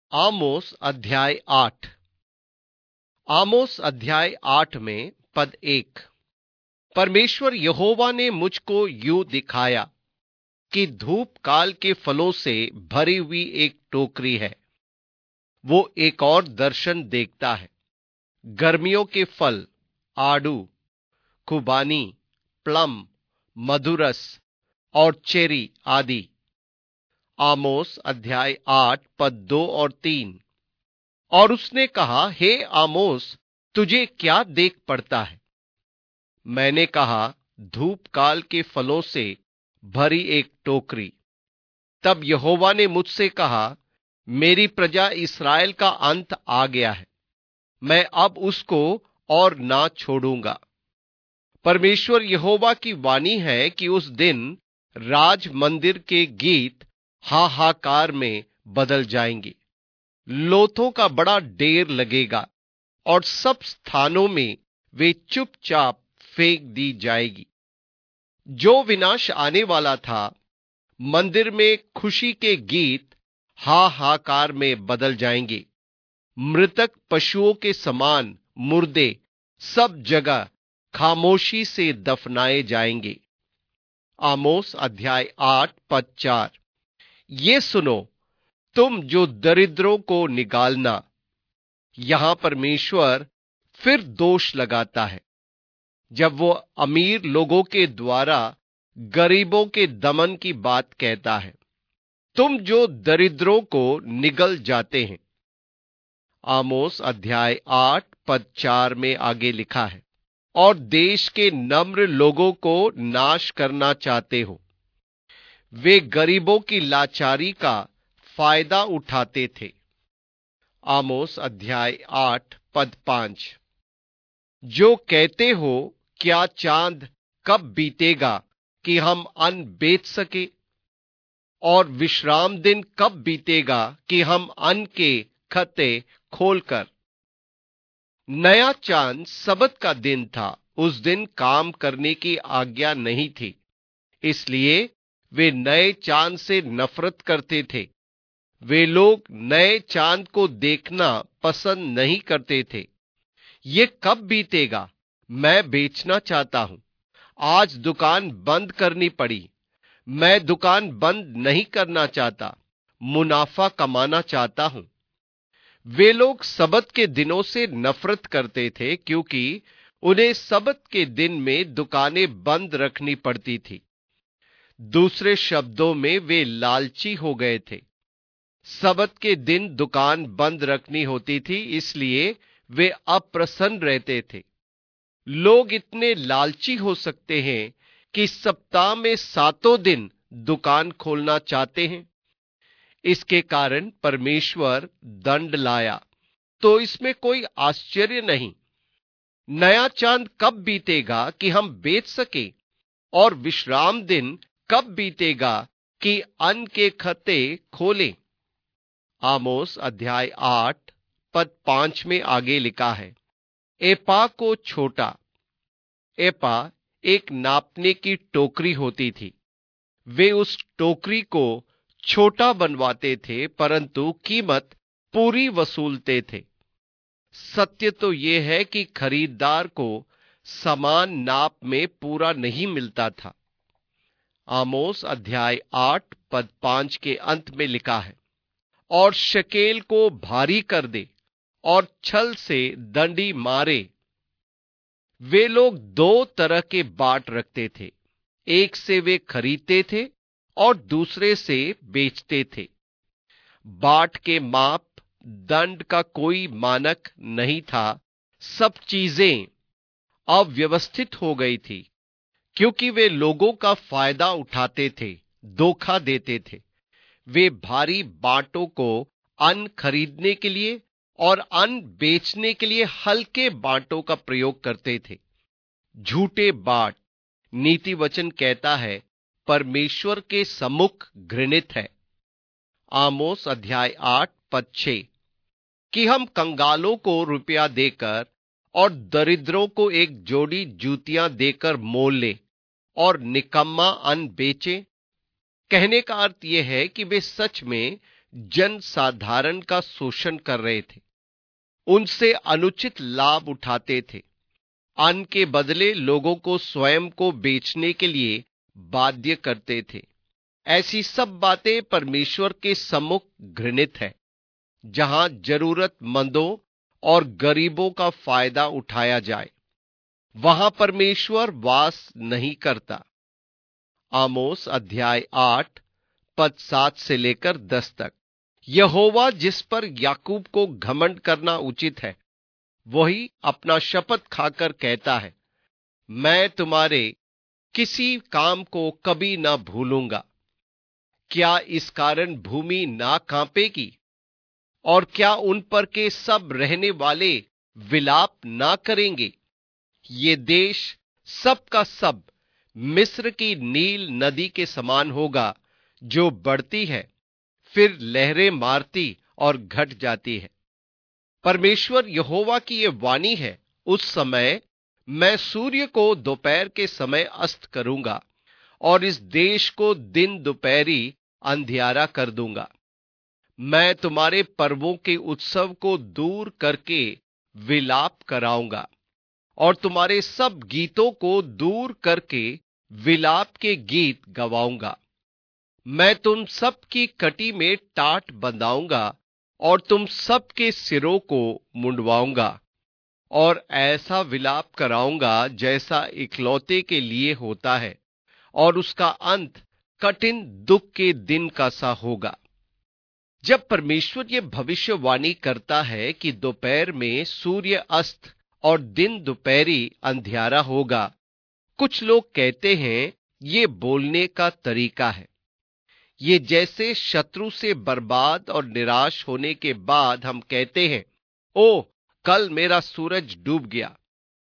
आमोस अध्याय 8। आमोस अध्याय 8 में पद 1। परमेश्वर यहोवा ने मुझको यूं दिखाया कि धूप काल के फलों से भरी हुई एक टोकरी है। वो एक और दर्शन देखता है। गर्मियों के फल आड़ू, खुबानी, प्लम, मधुरस और चेरी आदि। आमोस अध्याय 8 पद 2 और 3। और उसने कहा, हे आमोस, तुझे क्या देख पड़ता है? मैंने कहा, धूप काल के फलों से भरी एक टोकरी। तब यहोवा ने मुझसे कहा, मेरी प्रजा इस्राएल का अंत आ गया है। मैं अब उसको और ना छोड़ूंगा। परमेश्वर यहोवा की वाणी है कि उस दिन राज मंदिर के गीत हाहाकार में बदल जाएंगे। लोथों का बड़ा ढेर लगेगा और सब स्थानों में वे चुपचाप फेंक दी जाएगी। जो विनाश आने वाला था, मंदिर में खुशी के गीत हाहाकार में बदल जाएंगे। मृतक पशुओं के समान मुर्दे सब जगह खामोशी से दफनाए जाएंगे। आमोस अध्याय 8 पद 4। ये सुनो, तुम जो दरिद्रों को निगालना। यहां परमेश्वर फिर दोष लगाता है जब वो अमीर लोगों के द्वारा गरीबों के दमन की बात कहता है। तुम जो दरिद्रों को निगल जाते हैं। आमोस अध्याय 8 पद 4 में आगे लिखा है, और देश के नम्र लोगों को नाश करना चाहते हो। वे गरीबों की लाचारी का फायदा उठाते थे। आमोस अध्याय 8 पद 5। जो कहते हो, क्या चांद कब बीतेगा कि हम अन्न बेच सके, और विश्राम दिन कब बीतेगा कि हम अन्न के खत्ते खोलकर। नया चांद सबत का दिन था। उस दिन काम करने की आज्ञा नहीं थी, इसलिए वे नए चांद से नफरत करते थे। वे लोग नए चांद को देखना पसंद नहीं करते थे। ये कब बीतेगा? मैं बेचना चाहता हूं। आज दुकान बंद करनी पड़ी। मैं दुकान बंद नहीं करना चाहता, मुनाफा कमाना चाहता हूं। वे लोग सबत के दिनों से नफरत करते थे, क्योंकि उन्हें सबत के दिन में दुकानें बंद रखनी पड़ती थी। दूसरे शब्दों में वे लालची हो गए थे। सबत के दिन दुकान बंद रखनी होती थी, इसलिए वे अप्रसन्न रहते थे। लोग इतने लालची हो सकते हैं कि सप्ताह में 7 दिन दुकान खोलना चाहते हैं। इसके कारण परमेश्वर दंड लाया, तो इसमें कोई आश्चर्य नहीं। नया चांद कब बीतेगा कि हम बेच सके, और विश्राम दिन कब बीतेगा कि अन्न के खत्ते खोलें। आमोस अध्याय 8 पद 5 में आगे लिखा है, एपा को छोटा। एपा एक नापने की टोकरी होती थी। वे उस टोकरी को छोटा बनवाते थे, परंतु कीमत पूरी वसूलते थे। सत्य तो यह है कि खरीदार को समान नाप में पूरा नहीं मिलता था। आमोस अध्याय 8 पद 5 के अंत में लिखा है, और शकेल को भारी कर दे और छल से दंडी मारे। वे लोग 2 तरह के बाट रखते थे। एक से वे खरीदते थे और दूसरे से बेचते थे। बाट के माप दंड का कोई मानक नहीं था। सब चीजें अव्यवस्थित हो गई थी, क्योंकि वे लोगों का फायदा उठाते थे, धोखा देते थे। वे भारी बाटों को अन्न खरीदने के लिए और अन्न बेचने के लिए हल्के बाटों का प्रयोग करते थे। झूठे बाट, नीति वचन कहता है, परमेश्वर के सम्मुख घृणित है। आमोस अध्याय 8 पद 6, कि हम कंगालों को रुपया देकर और दरिद्रों को एक जोड़ी जूतियां देकर मोल ले और निकम्मा अन्न बेचे। कहने का अर्थ यह है कि वे सच में जन साधारण का शोषण कर रहे थे, उनसे अनुचित लाभ उठाते थे, अन्न के बदले लोगों को स्वयं को बेचने के लिए बाध्य करते थे। ऐसी सब बातें परमेश्वर के सम्मुख घृणित है। जहां जरूरतमंदों और गरीबों का फायदा उठाया जाए, वहां परमेश्वर वास नहीं करता। आमोस अध्याय 8 पद 7 से लेकर 10 तक। यहोवा जिस पर याकूब को घमंड करना उचित है, वही अपना शपथ खाकर कहता है, मैं तुम्हारे किसी काम को कभी ना भूलूंगा। क्या इस कारण भूमि ना कांपेगी? और क्या उन पर के सब रहने वाले विलाप ना करेंगे? ये देश सब का सब मिस्र की नील नदी के समान होगा, जो बढ़ती है, फिर लहरें मारती और घट जाती है। परमेश्वर यहोवा की ये वाणी है, उस समय मैं सूर्य को दोपहर के समय अस्त करूंगा और इस देश को दिन दोपहरी अंधियारा कर दूंगा। मैं तुम्हारे पर्वों के उत्सव को दूर करके विलाप कराऊंगा और तुम्हारे सब गीतों को दूर करके विलाप के गीत गवाऊंगा। मैं तुम सब की कटी में टाट बंधाऊंगा और तुम सब के सिरों को मुंडवाऊंगा और ऐसा विलाप कराऊंगा जैसा इकलौते के लिए होता है, और उसका अंत कठिन दुख के दिन का सा होगा। जब परमेश्वर ये भविष्यवाणी करता है कि दोपहर में सूर्य अस्त और दिन दोपहरी अंधियारा होगा, कुछ लोग कहते हैं ये बोलने का तरीका है। ये जैसे शत्रु से बर्बाद और निराश होने के बाद हम कहते हैं, ओ कल मेरा सूरज डूब गया।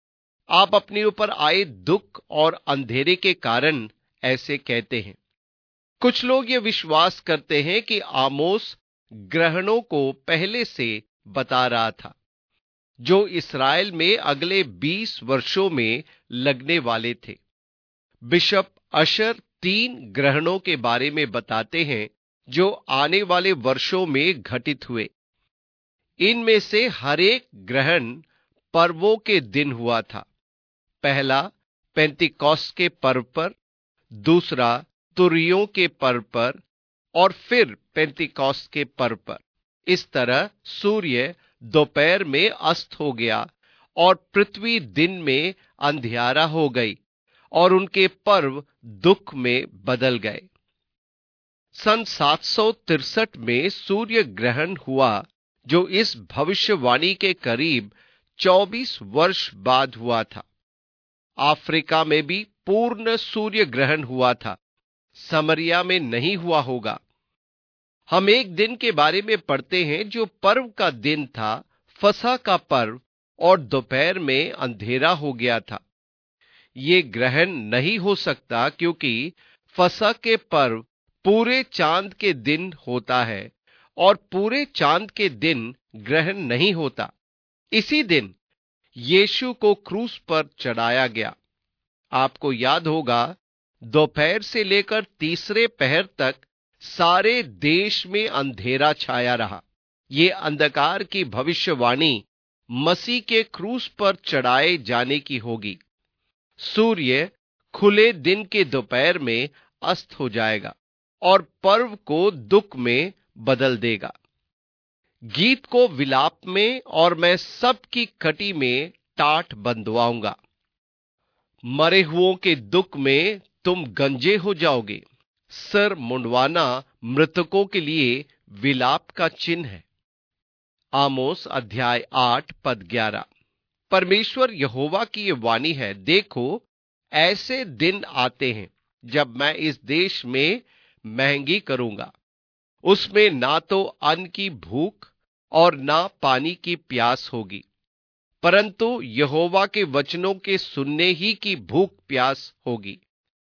आप अपने ऊपर आए दुख और अंधेरे के कारण ऐसे कहते हैं। कुछ लोग ये विश्वास करते हैं कि आमोस ग्रहणों को पहले से बता रहा था, जो इस्राएल में अगले 20 वर्षों में लगने वाले थे। बिशप अशर 3 ग्रहणों के बारे में बताते हैं, जो आने वाले वर्षों में घटित हुए। इनमें से हर एक ग्रहण पर्वों के दिन हुआ था। पहला पेंतिकोस्त के पर्व पर, दूसरा तुरियों के पर्व पर, और फिर पेंतिकोस्त के पर्व पर। इस तरह सूर्य दोपहर में अस्त हो गया और पृथ्वी दिन में अंधियारा हो गई और उनके पर्व दुख में बदल गए। सन 763 में सूर्य ग्रहण हुआ, जो इस भविष्यवाणी के करीब 24 वर्ष बाद हुआ था। अफ्रीका में भी पूर्ण सूर्य ग्रहण हुआ था, समरिया में नहीं हुआ होगा। हम एक दिन के बारे में पढ़ते हैं जो पर्व का दिन था, फसह का पर्व, और दोपहर में अंधेरा हो गया था। ये ग्रहण नहीं हो सकता, क्योंकि फसह के पर्व पूरे चांद के दिन होता है और पूरे चांद के दिन ग्रहण नहीं होता। इसी दिन यीशु को क्रूस पर चढ़ाया गया। आपको याद होगा, दोपहर से लेकर तीसरे पहर तक सारे देश में अंधेरा छाया रहा। ये अंधकार की भविष्यवाणी मसीह के क्रूस पर चढ़ाए जाने की होगी। सूर्य खुले दिन के दोपहर में अस्त हो जाएगा और पर्व को दुख में बदल देगा। गीत को विलाप में और मैं सबकी कटी में टाट बंधवाऊंगा। मरे हुओं के दुख में तुम गंजे हो जाओगे। सर मुंडवाना मृतकों के लिए विलाप का चिन्ह है। आमोस अध्याय 8 पद 11। परमेश्वर यहोवा की ये वाणी है, देखो ऐसे दिन आते हैं जब मैं इस देश में महंगी करूंगा। उसमें ना तो अन्न की भूख और ना पानी की प्यास होगी, परंतु यहोवा के वचनों के सुनने ही की भूख प्यास होगी।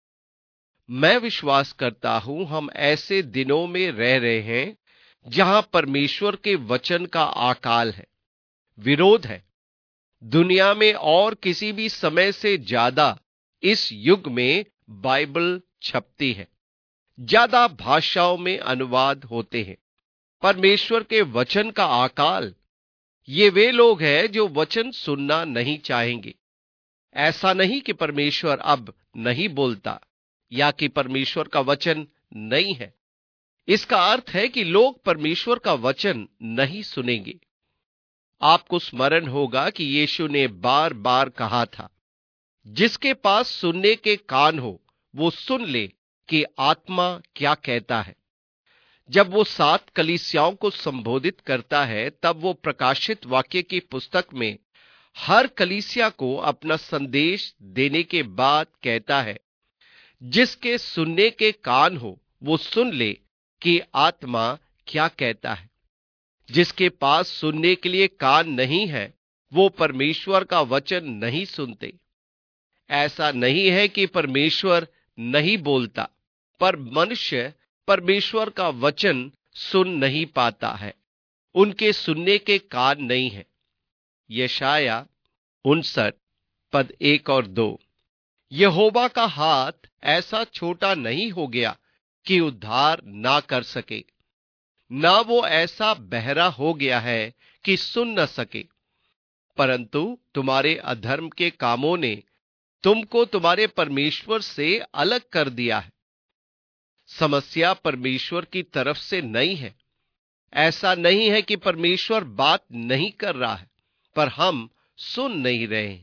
मैं विश्वास करता हूं हम ऐसे दिनों में रह रहे हैं जहां परमेश्वर के वचन का अकाल है, विरोध है। दुनिया में और किसी भी समय से ज्यादा इस युग में बाइबल छपती है। ज्यादा भाषाओं में अनुवाद होते हैं। परमेश्वर के वचन का अकाल, ये वे लोग हैं जो वचन सुनना नहीं चाहेंगे। ऐसा नहीं कि परमेश्वर अब नहीं बोलता या कि परमेश्वर का वचन नहीं है। इसका अर्थ है कि लोग परमेश्वर का वचन नहीं सुनेंगे। आपको स्मरण होगा कि यीशु ने बार बार कहा था, जिसके पास सुनने के कान हो वो सुन ले कि आत्मा क्या कहता है। जब वो 7 कलीसियाओं को संबोधित करता है, तब वो प्रकाशित वाक्य की पुस्तक में हर कलीसिया को अपना संदेश देने के बाद कहता है, जिसके सुनने के कान हो वो सुन ले कि आत्मा क्या कहता है। जिसके पास सुनने के लिए कान नहीं है, वो परमेश्वर का वचन नहीं सुनते। ऐसा नहीं है कि परमेश्वर नहीं बोलता, पर मनुष्य परमेश्वर का वचन सुन नहीं पाता है। उनके सुनने के कान नहीं है। यशाया 59 पद 1 और 2। यहोवा का हाथ ऐसा छोटा नहीं हो गया कि उद्धार ना कर सके, ना वो ऐसा बहरा हो गया है कि सुन न सके। परंतु तुम्हारे अधर्म के कामों ने तुमको तुम्हारे परमेश्वर से अलग कर दिया है। समस्या परमेश्वर की तरफ से नहीं है। ऐसा नहीं है कि परमेश्वर बात नहीं कर रहा है, पर हम सुन नहीं रहे हैं।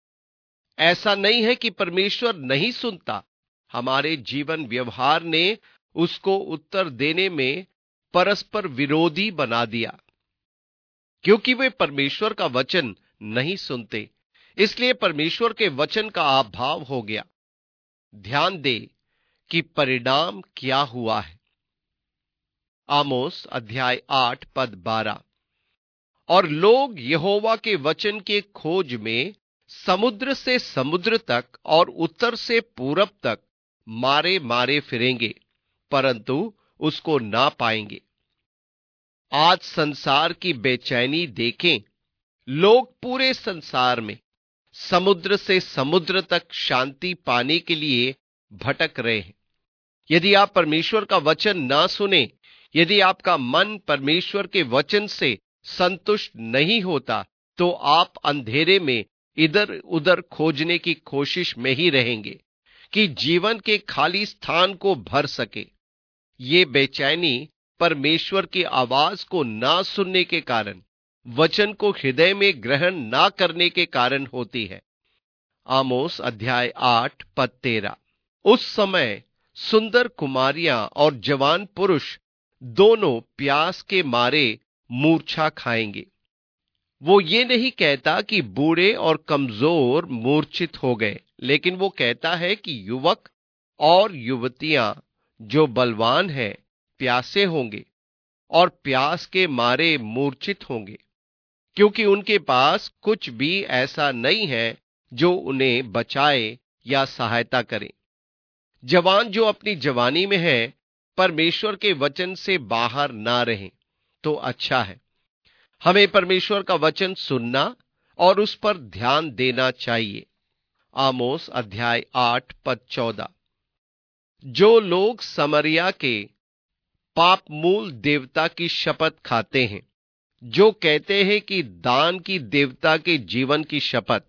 ऐसा नहीं है कि परमेश्वर नहीं सुनता। हमारे जीवन व्यवहार ने उसको उत्तर देने में परस्पर विरोधी बना दिया, क्योंकि वे परमेश्वर का वचन नहीं सुनते। इसलिए परमेश्वर के वचन का अभाव हो गया। ध्यान दे कि परिणाम क्या हुआ है। आमोस अध्याय 8 पद 12। और लोग यहोवा के वचन के खोज में समुद्र से समुद्र तक और उत्तर से पूरब तक मारे मारे फिरेंगे, परंतु उसको ना पाएंगे। आज संसार की बेचैनी देखें। लोग पूरे संसार में समुद्र से समुद्र तक शांति पाने के लिए भटक रहे हैं। यदि आप परमेश्वर का वचन ना सुने, यदि आपका मन परमेश्वर के वचन से संतुष्ट नहीं होता, तो आप अंधेरे में इधर उधर खोजने की कोशिश में ही रहेंगे कि जीवन के खाली स्थान को भर सके। ये बेचैनी परमेश्वर की आवाज को ना सुनने के कारण, वचन को हृदय में ग्रहण ना करने के कारण होती है। आमोस अध्याय 8 पद 13। उस समय सुंदर कुमारियां और जवान पुरुष दोनों प्यास के मारे मूर्छा खाएंगे। वो ये नहीं कहता कि बूढ़े और कमजोर मूर्छित हो गए, लेकिन वो कहता है कि युवक और युवतियां जो बलवान हैं प्यासे होंगे और प्यास के मारे मूर्छित होंगे, क्योंकि उनके पास कुछ भी ऐसा नहीं है जो उन्हें बचाए या सहायता करे। जवान जो अपनी जवानी में है, परमेश्वर के वचन से बाहर ना रहें तो अच्छा है। हमें परमेश्वर का वचन सुनना और उस पर ध्यान देना चाहिए। आमोस अध्याय 8 पद 14। जो लोग समरिया के पाप मूल देवता की शपथ खाते हैं, जो कहते हैं कि दान की देवता के जीवन की शपथ।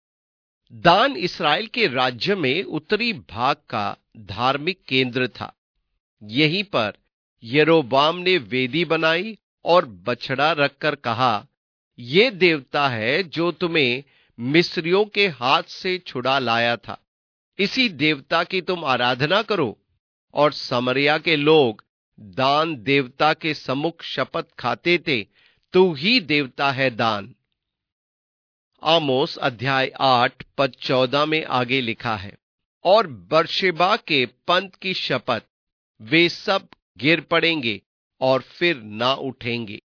दान इस्राएल के राज्य में उत्तरी भाग का धार्मिक केंद्र था। यहीं पर यरोबाम ने वेदी बनाई और बछड़ा रखकर कहा, ये देवता है जो तुम्हें मिस्रियों के हाथ से छुड़ा लाया था, इसी देवता की तुम आराधना करो। और समरिया के लोग दान देवता के सम्मुख शपथ खाते थे, तू ही देवता है दान। आमोस अध्याय 8 पद 14 में आगे लिखा है, और बर्शेबा के पंथ की शपथ, वे सब गिर पड़ेंगे और फिर ना उठेंगे।